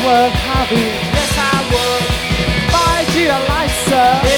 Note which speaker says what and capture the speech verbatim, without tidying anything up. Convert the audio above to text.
Speaker 1: worth having.
Speaker 2: Yes, I would.
Speaker 1: Buy you a license.